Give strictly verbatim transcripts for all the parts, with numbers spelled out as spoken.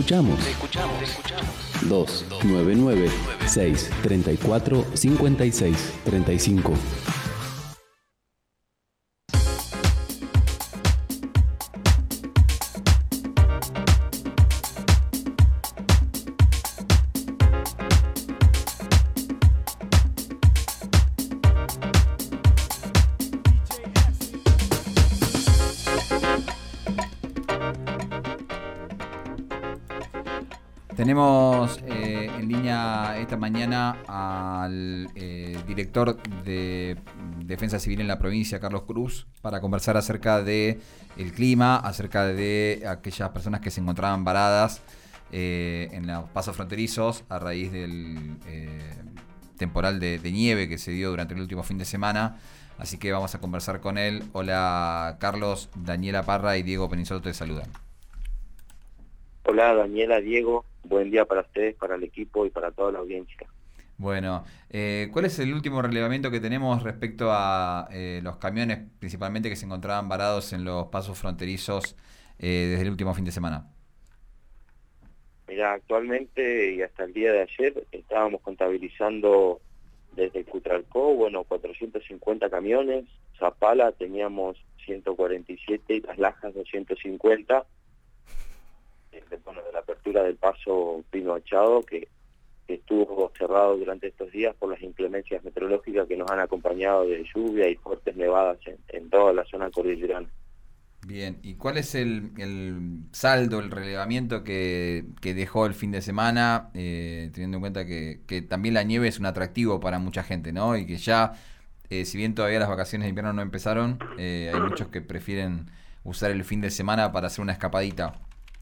escuchamos. Te escuchamos. Te escuchamos. dos nueve nueve, seis tres cuatro, cinco seis tres cinco. Tenemos eh, en línea esta mañana al eh, director de Defensa Civil en la provincia, Carlos Cruz, para conversar acerca de el clima, acerca de aquellas personas que se encontraban varadas eh, en los pasos fronterizos a raíz del eh, temporal de, de nieve que se dio durante el último fin de semana. Así que vamos a conversar con él. Hola Carlos, Daniela Parra y Diego Penizoto te saludan. Hola Daniela, Diego, buen día para ustedes, para el equipo y para toda la audiencia. Bueno, eh, ¿cuál es el último relevamiento que tenemos respecto a eh, los camiones principalmente que se encontraban varados en los pasos fronterizos eh, desde el último fin de semana? Mira, actualmente y hasta el día de ayer estábamos contabilizando desde Cutralcó, bueno, cuatrocientos cincuenta camiones, Zapala teníamos ciento cuarenta y siete y Las Lajas doscientos cincuenta. De, bueno, de la apertura del paso Pino Achado, que, que estuvo cerrado durante estos días por las inclemencias meteorológicas que nos han acompañado de lluvia y fuertes nevadas en, en toda la zona cordillerana. Bien, ¿y cuál es el, el saldo, el relevamiento que, que dejó el fin de semana, eh, teniendo en cuenta que, que también la nieve es un atractivo para mucha gente, ¿no? Y que ya, eh, si bien todavía las vacaciones de invierno no empezaron, eh, hay muchos que prefieren usar el fin de semana para hacer una escapadita.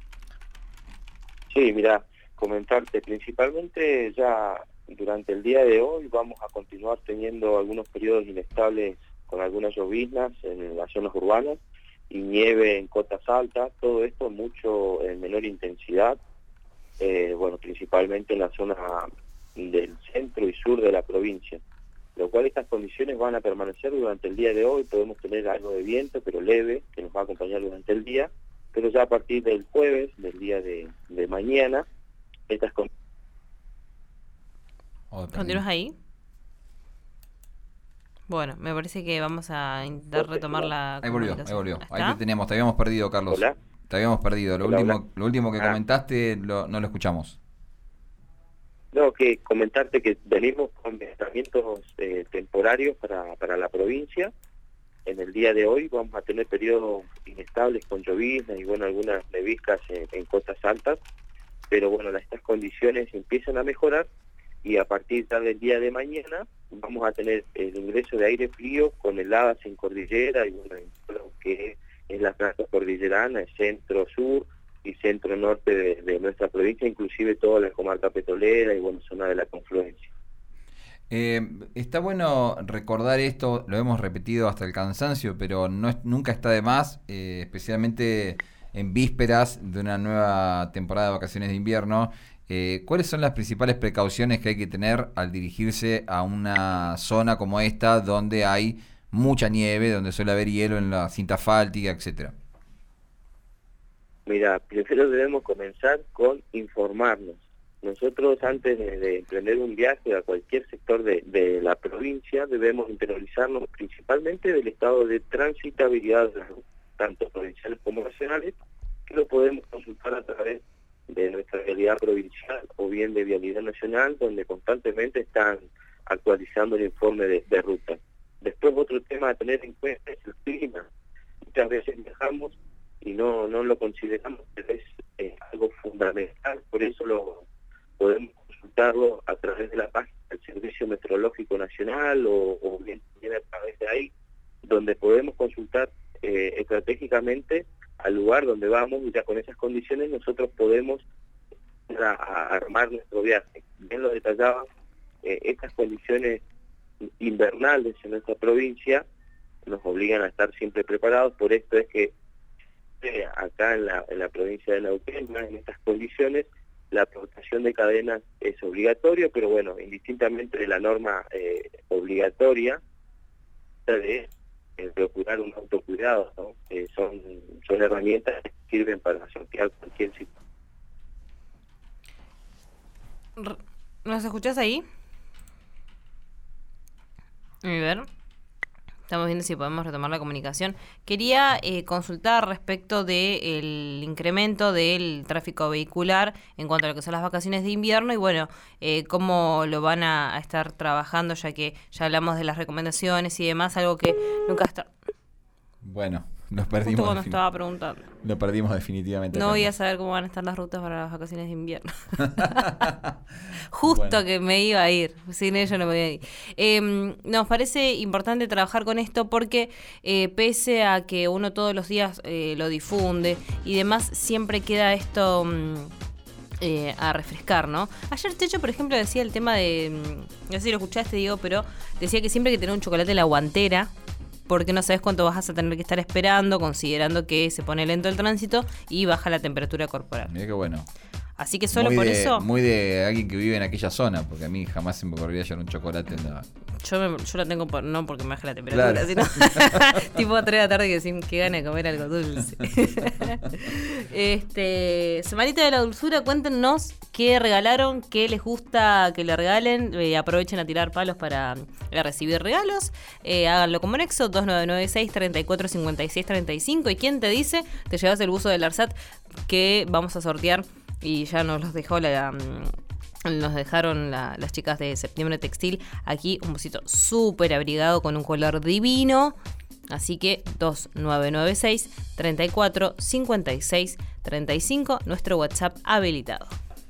Sí, mira, comentarte, principalmente ya durante el día de hoy vamos a continuar teniendo algunos periodos inestables con algunas lloviznas en las zonas urbanas y nieve en cotas altas, todo esto mucho en menor intensidad, eh, bueno, principalmente en la zona del centro y sur de la provincia, lo cual estas condiciones van a permanecer durante el día de hoy. Podemos tener algo de viento, pero leve, que nos va a acompañar durante el día, pero ya a partir del jueves, del día de, de mañana, estas con... ¿Continúas ahí? Bueno, me parece que vamos a intentar retomar la Ahí volvió, ahí volvió. ¿Está? Ahí te teníamos, te habíamos perdido, Carlos. Hola. Te habíamos perdido. Lo Hola, último, hola. lo último que Ah. comentaste lo, no lo escuchamos. No, que comentarte que venimos con tratamientos eh, temporarios para, para la provincia. En el día de hoy vamos a tener periodos inestables con lloviznas y bueno, algunas neviscas en, en cotas altas, pero bueno, estas condiciones empiezan a mejorar y a partir del día de mañana vamos a tener el ingreso de aire frío con heladas en cordillera y bueno, en todo lo que es la franja cordillerana, el centro-sur y centro-norte de, de nuestra provincia, inclusive toda la comarca petrolera y bueno, zona de la confluencia. Eh, está bueno recordar esto, lo hemos repetido hasta el cansancio, pero no es, nunca está de más, eh, especialmente en vísperas de una nueva temporada de vacaciones de invierno. Eh, ¿Cuáles son las principales precauciones que hay que tener al dirigirse a una zona como esta, donde hay mucha nieve, donde suele haber hielo en la cinta asfáltica, etcétera? Mira, primero debemos comenzar con informarnos. Nosotros antes de, de emprender un viaje a cualquier sector de, de la provincia debemos interiorizarnos principalmente del estado de transitabilidad de las rutas, tanto provinciales como nacionales, que lo podemos consultar a través de nuestra vialidad provincial o bien de vialidad nacional, donde constantemente están actualizando el informe de, de ruta. Después otro tema a tener en cuenta es el clima. Muchas veces viajamos y no, no lo consideramos, pero es eh, algo fundamental, por eso lo podemos consultarlo a través de la página del Servicio Meteorológico Nacional o, o bien, bien a través de ahí, donde podemos consultar eh, estratégicamente al lugar donde vamos y ya con esas condiciones nosotros podemos a, a armar nuestro viaje. Bien lo detallaba, eh, estas condiciones invernales en nuestra provincia nos obligan a estar siempre preparados, por esto es que eh, acá en la, en la provincia de Neuquén, en estas condiciones, la aportación de cadenas es obligatorio, pero bueno, indistintamente de la norma eh, obligatoria de eh, procurar un autocuidado, ¿no? Eh, son, son herramientas que sirven para sortear cualquier situación. ¿Nos escuchás ahí? A ver. Estamos viendo si podemos retomar la comunicación. Quería eh, consultar respecto del incremento del tráfico vehicular en cuanto a lo que son las vacaciones de invierno y bueno, eh, cómo lo van a, a estar trabajando, ya que ya hablamos de las recomendaciones y demás, algo que nunca está... Bueno, nos perdimos. Justo cuando defini- estaba preguntando. Lo perdimos definitivamente. No voy también. a saber cómo van a estar las rutas para las vacaciones de invierno. Justo Bueno. que me iba a ir, sin ello no me voy a ir. Eh, nos parece importante trabajar con esto porque eh, pese a que uno todos los días eh, lo difunde y demás, siempre queda esto mm, eh, a refrescar, ¿no? Ayer Techo, por ejemplo, decía el tema de, mm, no sé si lo escuchaste, Diego, pero decía que siempre hay que tener un chocolate en la guantera, porque no sabes cuánto vas a tener que estar esperando, considerando que se pone lento el tránsito y baja la temperatura corporal. Mirá qué bueno. Así que solo muy por de, eso... Muy de alguien que vive en aquella zona, porque a mí jamás se me ocurriría llevar un chocolate en la... Yo, me, yo la tengo por, no porque me baje la temperatura, Claro. sino tipo a tres de la tarde que sin que gana de comer algo dulce. este, Semanita de la Dulzura, cuéntenos qué regalaron, qué les gusta que le regalen. Eh, aprovechen a tirar palos para eh, recibir regalos. Eh, háganlo como Nexo, dos nueve nueve seis, tres cuatro cinco seis tres cinco. ¿Y quién te dice? Te llevas el buzo del ARSAT que vamos a sortear y ya nos los dejó la... Nos dejaron la, las chicas de Septiembre Textil aquí un busito súper abrigado con un color divino. Así que dos nueve nueve seis, tres cuatro cinco seis tres cinco, nuestro WhatsApp habilitado.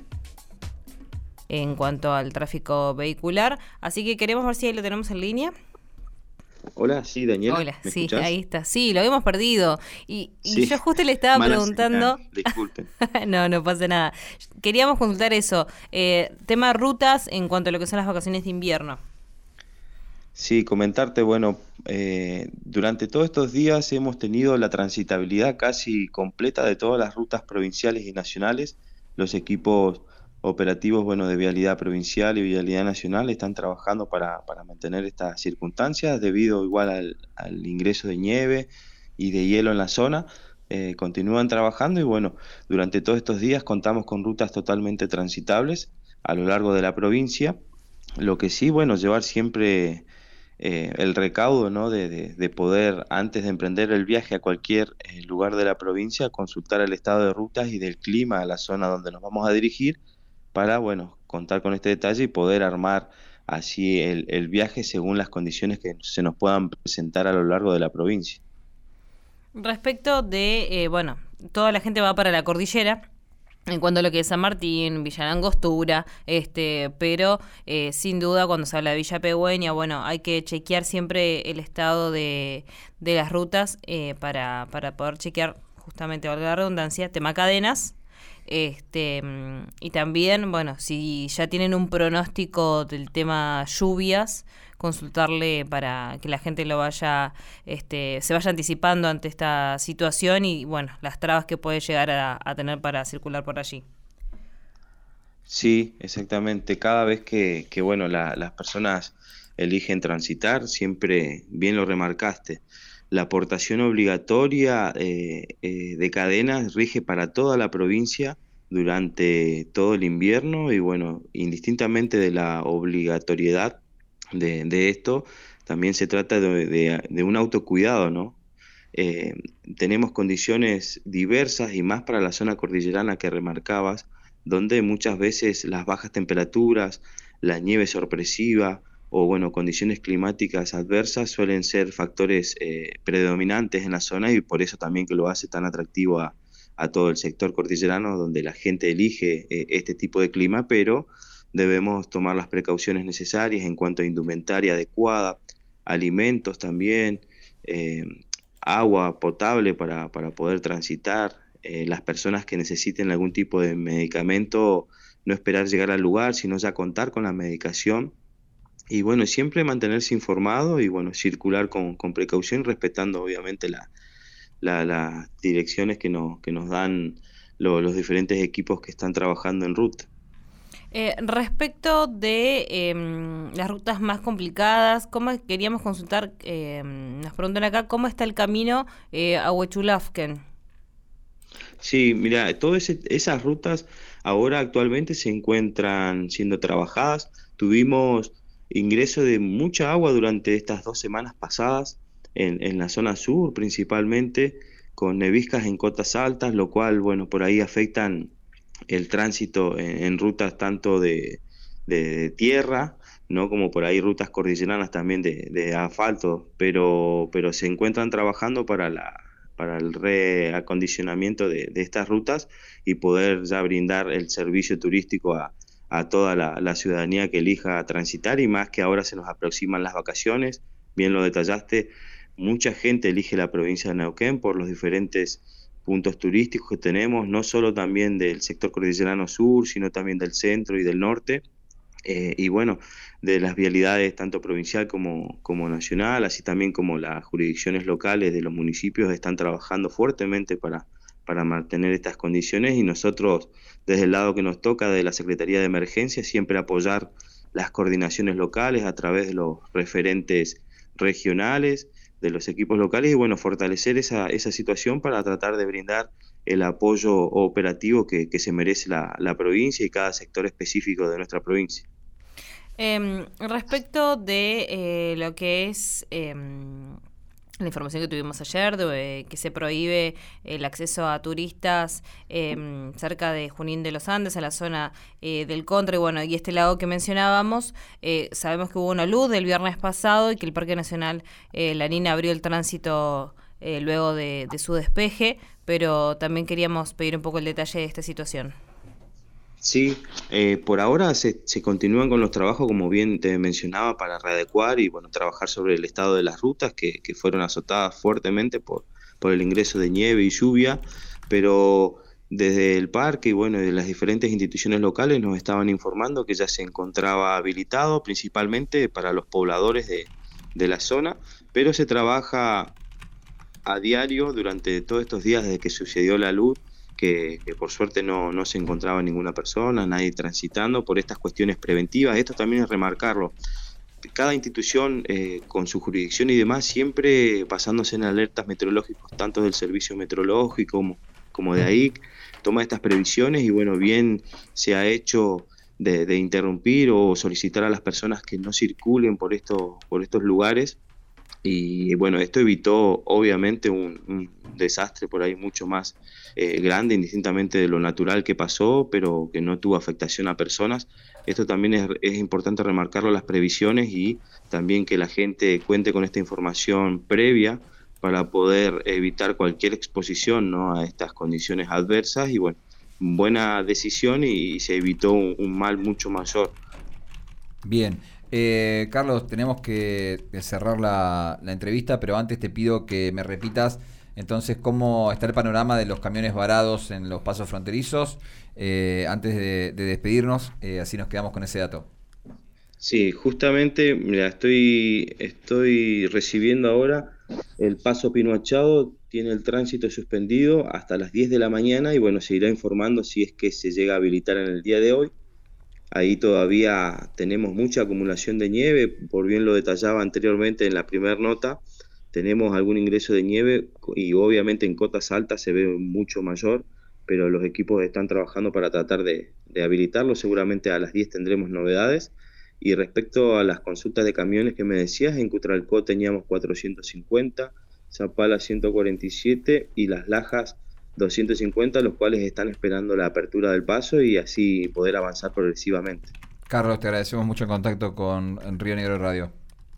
En cuanto al tráfico vehicular, así que queremos ver si ahí lo tenemos en línea. Hola, sí, Daniela. Hola, ¿me sí, escuchás? ahí está. Sí, lo habíamos perdido. Y, y Sí. yo justo le estaba Mala preguntando... señal, disculpen. No, no pasa nada. Queríamos consultar eso. Eh, tema rutas en cuanto a lo que son las vacaciones de invierno. Sí, comentarte, bueno, eh, durante todos estos días hemos tenido la transitabilidad casi completa de todas las rutas provinciales y nacionales. Los equipos operativos, bueno, de Vialidad Provincial y Vialidad Nacional están trabajando para, para mantener estas circunstancias debido igual al, al ingreso de nieve y de hielo en la zona. Eh, continúan trabajando y bueno, durante todos estos días contamos con rutas totalmente transitables a lo largo de la provincia. Lo que sí, bueno, llevar siempre eh, el recaudo, ¿no? de, de, de poder, antes de emprender el viaje a cualquier eh, lugar de la provincia, consultar el estado de rutas y del clima a la zona donde nos vamos a dirigir para, bueno, contar con este detalle y poder armar así el, el viaje según las condiciones que se nos puedan presentar a lo largo de la provincia. Respecto de, eh, bueno, toda la gente va para la cordillera, en cuanto a lo que es San Martín, Villa La Angostura, este, pero eh, sin duda cuando se habla de Villa Pegüeña, bueno, hay que chequear siempre el estado de, de las rutas eh, para, para poder chequear, justamente, valga la redundancia, tema cadenas. Este, y también, bueno, si ya tienen un pronóstico del tema lluvias, consultarle para que la gente lo vaya, este, se vaya anticipando ante esta situación y, bueno, las trabas que puede llegar a, a tener para circular por allí. Sí, exactamente. Cada vez que, que bueno, la- las personas eligen transitar, siempre, bien lo remarcaste, la aportación obligatoria eh, eh, de cadenas rige para toda la provincia durante todo el invierno y bueno, indistintamente de la obligatoriedad de, de esto, también se trata de, de- de un autocuidado, ¿no? Eh, tenemos condiciones diversas y más para la zona cordillerana que remarcabas, donde muchas veces las bajas temperaturas, la nieve sorpresiva o bueno, condiciones climáticas adversas suelen ser factores eh, predominantes en la zona y por eso también que lo hace tan atractivo a, a todo el sector cordillerano, donde la gente elige eh, este tipo de clima, pero debemos tomar las precauciones necesarias en cuanto a indumentaria adecuada, alimentos también, eh, agua potable para, para poder transitar, eh, las personas que necesiten algún tipo de medicamento, no esperar llegar al lugar, sino ya contar con la medicación. Y bueno, siempre mantenerse informado y bueno, circular con, con precaución, respetando obviamente la, la- las direcciones que nos, que nos dan lo- los diferentes equipos que están trabajando en ruta. Eh, respecto de eh, las rutas más complicadas, ¿cómo queríamos consultar? Eh, nos preguntan acá, ¿cómo está el camino eh, a Huechulafken? Sí, mira, todas ese- esas rutas ahora actualmente se encuentran siendo trabajadas. Tuvimos ingreso de mucha agua durante estas dos semanas pasadas en, en la zona sur principalmente, con neviscas en cotas altas, lo cual, bueno, por ahí afectan el tránsito en, en rutas tanto de, de, de tierra, ¿no? Como por ahí rutas cordilleranas también de, de asfalto, pero, pero se encuentran trabajando para la para el reacondicionamiento de, de estas rutas y poder ya brindar el servicio turístico a, a toda la, la ciudadanía que elija transitar, y más que ahora se nos aproximan las vacaciones, bien lo detallaste, mucha gente elige la provincia de Neuquén por los diferentes puntos turísticos que tenemos, no solo también del sector cordillerano sur, sino también del centro y del norte, eh, y bueno, de las vialidades tanto provincial como, como nacional, así también como las jurisdicciones locales de los municipios están trabajando fuertemente para, para mantener estas condiciones, y nosotros desde el lado que nos toca de la Secretaría de Emergencia siempre apoyar las coordinaciones locales a través de los referentes regionales, de los equipos locales, y bueno, fortalecer esa, esa situación para tratar de brindar el apoyo operativo que, que se merece la, la provincia y cada sector específico de nuestra provincia. Eh, respecto de eh, lo que es eh, la información que tuvimos ayer, de, eh, que se prohíbe el acceso a turistas eh, cerca de Junín de los Andes, a la zona eh, del Contra, y bueno, y este lado que mencionábamos, eh, sabemos que hubo una luz del viernes pasado y que el Parque Nacional eh, Lanín abrió el tránsito eh, luego de, de su despeje, pero también queríamos pedir un poco el detalle de esta situación. Sí, eh, por ahora se, se continúan con los trabajos, como bien te mencionaba, para readecuar y bueno, trabajar sobre el estado de las rutas que, que fueron azotadas fuertemente por, por el ingreso de nieve y lluvia, pero desde el parque y bueno, de las diferentes instituciones locales nos estaban informando que ya se encontraba habilitado principalmente para los pobladores de, de la zona, pero se trabaja a diario durante todos estos días desde que sucedió la luz, Que, que por suerte no, no se encontraba ninguna persona, nadie transitando por estas cuestiones preventivas. Esto también es remarcarlo. Cada institución eh, con su jurisdicción y demás, siempre basándose en alertas meteorológicas, tanto del servicio meteorológico como, como de A I C, toma estas previsiones y bueno, bien se ha hecho de, de interrumpir o solicitar a las personas que no circulen por, esto, por estos lugares. Y bueno, esto evitó obviamente un, un desastre por ahí mucho más eh, grande, indistintamente de lo natural que pasó, pero que no tuvo afectación a personas. Esto también es, es importante remarcarlo, las previsiones, y también que la gente cuente con esta información previa para poder evitar cualquier exposición, ¿no?, a estas condiciones adversas. Y bueno, buena decisión y, y se evitó un, un mal mucho mayor. Bien. Eh, Carlos, tenemos que cerrar la, la entrevista, pero antes te pido que me repitas entonces cómo está el panorama de los camiones varados en los pasos fronterizos eh, antes de, de despedirnos, eh, así nos quedamos con ese dato. Sí, justamente, mira, estoy, estoy recibiendo ahora el paso Pino Achado, tiene el tránsito suspendido hasta las diez de la mañana y bueno, se irá informando si es que se llega a habilitar en el día de hoy. Ahí todavía tenemos mucha acumulación de nieve, por bien lo detallaba anteriormente en la primera nota, tenemos algún ingreso de nieve y obviamente en cotas altas se ve mucho mayor, pero los equipos están trabajando para tratar de, de habilitarlo, seguramente a las diez tendremos novedades. Y respecto a las consultas de camiones que me decías, en Cutralcó teníamos cuatrocientos cincuenta, Zapala ciento cuarenta y siete y Las Lajas doscientos cincuenta, los cuales están esperando la apertura del paso y así poder avanzar progresivamente. Carlos, te agradecemos mucho el contacto con Río Negro Radio.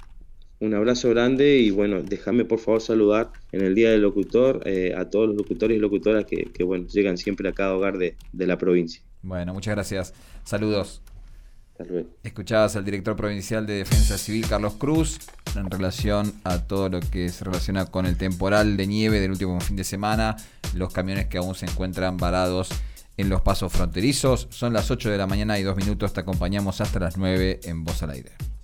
Un abrazo grande y bueno, déjame por favor saludar en el Día del Locutor eh, a todos los locutores y locutoras que, que bueno, llegan siempre a cada hogar de, de la provincia. Bueno, muchas gracias. Saludos. Hasta luego. Escuchabas al director provincial de Defensa Civil, Carlos Cruz, en relación a todo lo que se relaciona con el temporal de nieve del último fin de semana, los camiones que aún se encuentran varados en los pasos fronterizos. Son las ocho de la mañana y dos minutos, te acompañamos hasta las nueve en Voz al Aire.